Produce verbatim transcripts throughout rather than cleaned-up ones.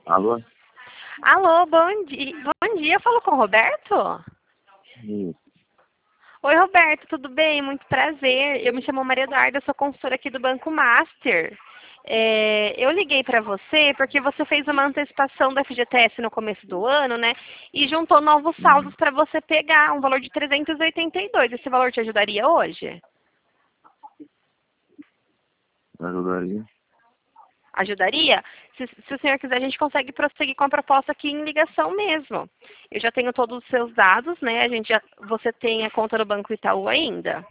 Alô? Alô, bom dia. Bom dia, eu falo com o Roberto? Isso. Oi, Roberto, tudo bem? Muito prazer. Eu me chamo Maria Eduarda, sou consultora aqui do Banco Master. É, eu liguei para você porque você fez uma antecipação da F G T S no começo do ano, né? E juntou novos saldos para você pegar, um valor de trezentos e oitenta e dois. Esse valor te ajudaria hoje? Ajudaria? Ajudaria? Se, se o senhor quiser, a gente consegue prosseguir com a proposta aqui em ligação mesmo. Eu já tenho todos os seus dados, né? A gente já, você tem a conta do Banco Itaú ainda?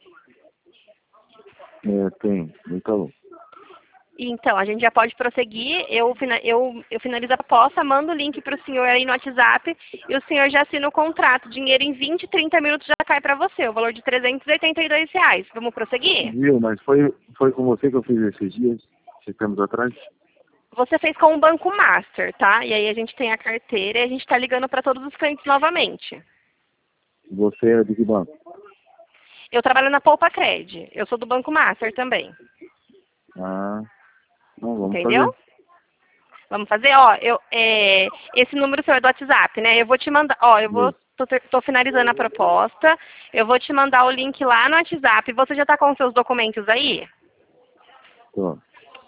É, tem. Então, Então, a gente já pode prosseguir. Eu, fina- eu, eu finalizo a proposta, mando o link para o senhor aí no WhatsApp e o senhor já assina o contrato. Dinheiro em vinte, trinta minutos já cai para você, o valor de trezentos e oitenta e dois reais. Vamos prosseguir? viu, mas foi, foi com você que eu fiz esses dias, esses tempos atrás? Você fez com o Banco Master, tá? E aí a gente tem a carteira e a gente está ligando para todos os clientes novamente. Você é de que banco? Eu trabalho na Poupa Cred. Eu sou do Banco Master também. Ah, não, vamos Entendeu? fazer. Vamos fazer, ó, eu, é, esse número seu é do WhatsApp, né? Eu vou te mandar, ó, eu vou, Isso. tô, ter- tô finalizando a proposta, eu vou te mandar o link lá no WhatsApp. Você já está com os seus documentos aí? Tô.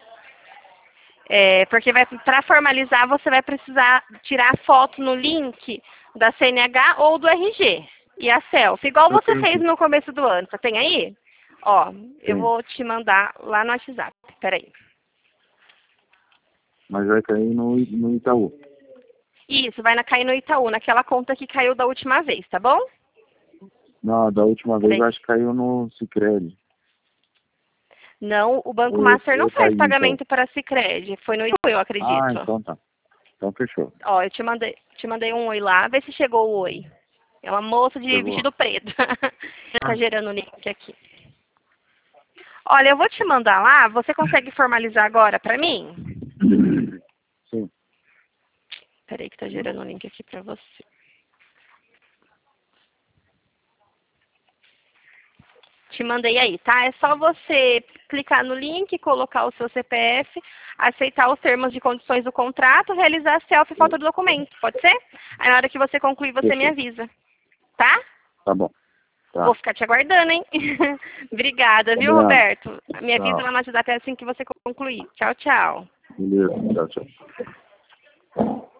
É, porque para formalizar você vai precisar tirar a foto no link da C N H ou do R G. E a selfie, igual Eu você tenho fez que. no começo do ano. Você tem aí? Ó, eu Tem. vou te mandar lá no WhatsApp. Peraí. Mas vai cair no, no Itaú. Isso, vai na, cair no Itaú, naquela conta que caiu da última vez, tá bom? Não, da última vez Peraí. acho que caiu no Sicredi. Não, o Banco Ou eu, Master não eu faz caí então. pagamento para Sicredi. Foi no Itaú, eu Ah, acredito. então tá. Então fechou. Ó, eu te mandei, te mandei um oi lá, vê se chegou o oi. É uma moça de Chegou. vestido preto. Tá gerando o link aqui. Olha, eu vou te mandar lá, você consegue formalizar agora para mim? Sim. Peraí que tá gerando o link aqui para você. Te mandei aí, tá? É só você clicar no link, colocar o seu C P F, aceitar os termos de condições do contrato, realizar a selfie e foto do documento, pode ser? Aí na hora que você concluir, você me Fechou. avisa, tá? Tá bom. Vou Tá. ficar te aguardando, hein? Obrigada, viu, Combinado. Roberto? Me avisa lá Tchau. no WhatsApp assim que você concluir. Tchau, tchau. Beleza. Tchau, tchau.